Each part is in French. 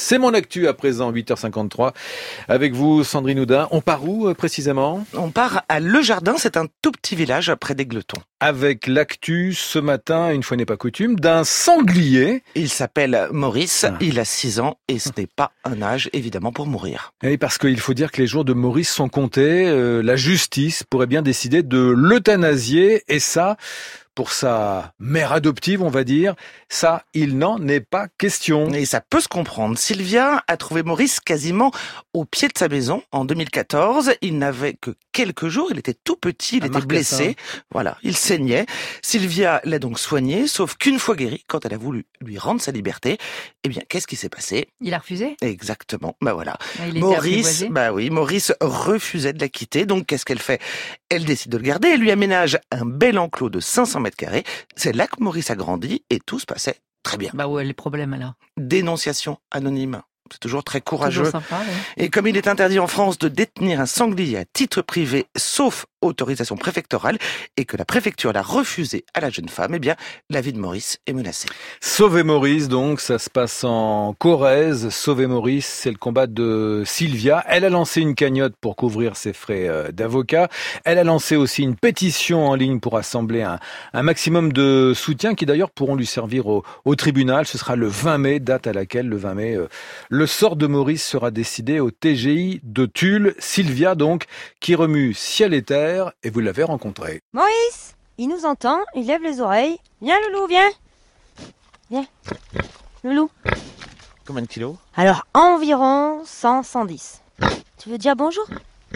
C'est mon actu à présent, 8h53. Avec vous, Sandrine Houdin. On part où précisément ? On part à Le Jardin, c'est un tout petit village près d'Égletons. Avec l'actu ce matin, une fois n'est pas coutume, d'un sanglier. Il s'appelle Maurice, il a 6 ans et ce n'est pas un âge évidemment pour mourir. Et parce qu'il faut dire que les jours de Maurice sont comptés, la justice pourrait bien décider de l'euthanasier et ça... Pour sa mère adoptive, on va dire, ça, il n'en est pas question. Et ça peut se comprendre. Sylvia a trouvé Maurice quasiment au pied de sa maison en 2014. Il n'avait que quelques jours, il était tout petit, il était blessé. Voilà, il saignait. Sylvia l'a donc soigné, sauf qu'une fois guéri, quand elle a voulu lui rendre sa liberté, eh bien, qu'est-ce qui s'est passé ? Il a refusé ? Exactement, voilà. Il était apprivoisé. Maurice refusait de la quitter, donc qu'est-ce qu'elle fait ? Elle décide de le garder, elle lui aménage un bel enclos de 500 mètres carrés. C'est là que Maurice a grandi et tout se passait très bien. Où est le problème alors ? Dénonciation anonyme. C'est toujours très courageux. Toujours sympa, oui. Et comme il est interdit en France de détenir un sanglier à titre privé, sauf autorisation préfectorale, et que la préfecture l'a refusé à la jeune femme, eh bien, la vie de Maurice est menacée. Sauver Maurice, donc, ça se passe en Corrèze. Sauver Maurice, c'est le combat de Sylvia. Elle a lancé une cagnotte pour couvrir ses frais d'avocat. Elle a lancé aussi une pétition en ligne pour assembler un maximum de soutien qui d'ailleurs pourront lui servir au tribunal. Ce sera le 20 mai, date à laquelle, le 20 mai, le sort de Maurice sera décidé au TGI de Tulle. Sylvia, donc, qui remue ciel et terre, et vous l'avez rencontré. Maurice, il nous entend, il lève les oreilles. Viens Loulou, viens. Viens. Loulou. Combien de kilos ? Alors, environ 110. Tu veux dire bonjour ?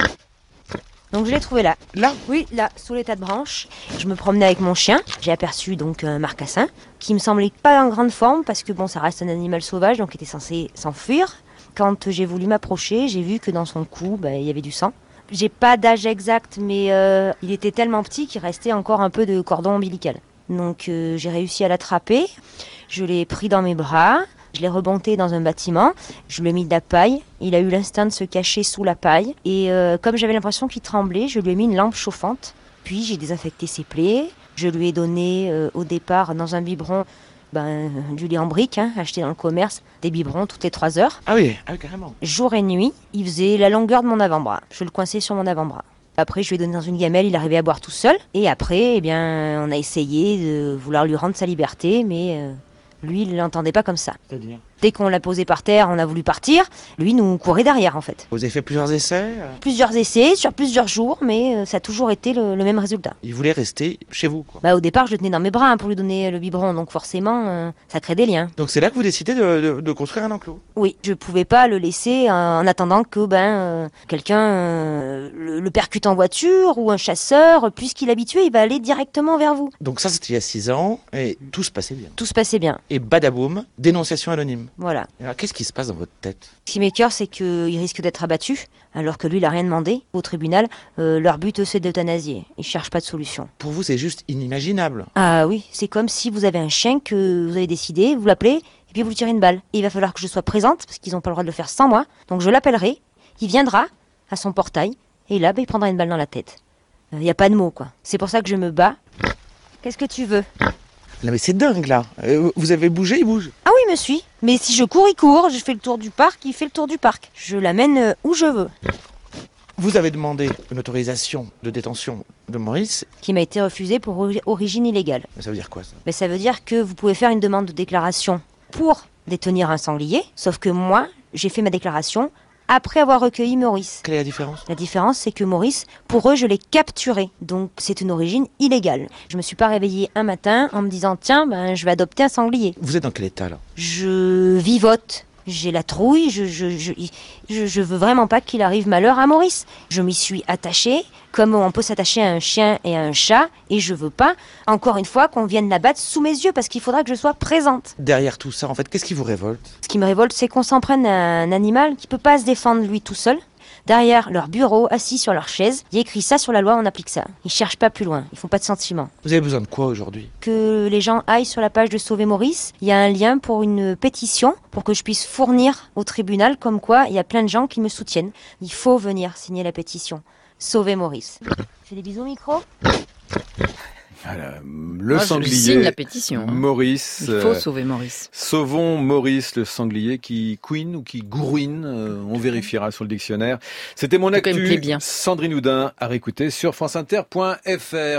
Donc je l'ai trouvé là. Là ? Oui, là, sous les tas de branches. Je me promenais avec mon chien. J'ai aperçu donc un marcassin qui me semblait pas en grande forme parce que ça reste un animal sauvage, donc il était censé s'enfuir. Quand j'ai voulu m'approcher, j'ai vu que dans son cou, il y avait du sang. J'ai pas d'âge exact, mais il était tellement petit qu'il restait encore un peu de cordon ombilical. Donc j'ai réussi à l'attraper. Je l'ai pris dans mes bras. Je l'ai remonté dans un bâtiment, je lui ai mis de la paille, il a eu l'instinct de se cacher sous la paille et comme j'avais l'impression qu'il tremblait, je lui ai mis une lampe chauffante, puis j'ai désinfecté ses plaies, je lui ai donné au départ dans un biberon du lait en brique, acheté dans le commerce, des biberons toutes les 3 heures. Ah oui, carrément. Jour et nuit, il faisait la longueur de mon avant-bras, je le coinçais sur mon avant-bras. Après, je lui ai donné dans une gamelle, il arrivait à boire tout seul et après, on a essayé de vouloir lui rendre sa liberté, mais... Lui, il ne l'entendait pas comme ça. C'est-à-dire ? Dès qu'on l'a posé par terre, on a voulu partir. Lui nous courait derrière, en fait. Vous avez fait plusieurs essais ? Plusieurs essais, sur plusieurs jours, mais ça a toujours été le même résultat. Il voulait rester chez vous, quoi. Au départ, je le tenais dans mes bras pour lui donner le biberon, donc forcément, ça crée des liens. Donc c'est là que vous décidez de construire un enclos ? Oui, je pouvais pas le laisser en attendant que quelqu'un le percute en voiture ou un chasseur, puisqu'il est habitué, il va aller directement vers vous. Donc ça, c'était il y a 6 ans, et tout se passait bien. Tout se passait bien. Et badaboum, dénonciation anonyme. Voilà. Alors, qu'est-ce qui se passe dans votre tête ? Ce qui m'écœure, c'est qu'il risque d'être abattu, alors que lui, il n'a rien demandé. Au tribunal, leur but, c'est d'euthanasier. Ils ne cherchent pas de solution. Pour vous, c'est juste inimaginable. Ah oui, c'est comme si vous avez un chien que vous avez décidé, vous l'appelez, et puis vous lui tirez une balle. Et il va falloir que je sois présente, parce qu'ils n'ont pas le droit de le faire sans moi. Donc je l'appellerai, il viendra à son portail, et là, il prendra une balle dans la tête. Il n'y a pas de mots, quoi. C'est pour ça que je me bats. Qu'est-ce que tu veux ? Non mais c'est dingue là. Vous avez bougé, il bouge. Ah oui, il me suit. Mais si je cours, il court. Je fais le tour du parc, il fait le tour du parc. Je l'amène où je veux. Vous avez demandé une autorisation de détention de Maurice. Qui m'a été refusée pour origine illégale. Ça veut dire quoi ça ? Ça veut dire que vous pouvez faire une demande de déclaration pour détenir un sanglier. Sauf que moi, j'ai fait ma déclaration après avoir recueilli Maurice. Quelle est la différence ? La différence, c'est que Maurice, pour eux, je l'ai capturé. Donc, c'est une origine illégale. Je me suis pas réveillée un matin en me disant, tiens, je vais adopter un sanglier. Vous êtes dans quel état là ? Je vivote. J'ai la trouille. Je veux vraiment pas qu'il arrive malheur à Maurice. Je m'y suis attachée, comme on peut s'attacher à un chien et à un chat, et je veux pas, encore une fois, qu'on vienne l'abattre sous mes yeux, parce qu'il faudra que je sois présente. Derrière tout ça, en fait, qu'est-ce qui vous révolte ? Ce qui me révolte, c'est qu'on s'en prenne à un animal qui peut pas se défendre lui tout seul. Derrière leur bureau, assis sur leur chaise, il y a écrit ça sur la loi, on applique ça. Ils cherchent pas plus loin, ils font pas de sentiments. Vous avez besoin de quoi aujourd'hui ? Que les gens aillent sur la page de Sauver Maurice, il y a un lien pour une pétition, pour que je puisse fournir au tribunal, comme quoi il y a plein de gens qui me soutiennent. Il faut venir signer la pétition. Sauver Maurice. Fais des bisous au micro. Voilà, le Moi, sanglier. Je signe la pétition. Maurice. Il faut sauver Maurice. Sauvons Maurice, le sanglier qui couine ou qui gourouine. On vérifiera sur le dictionnaire. C'était mon En tout cas, il me actu. plaît bien. Sandrine Houdin à réécouter sur franceinter.fr.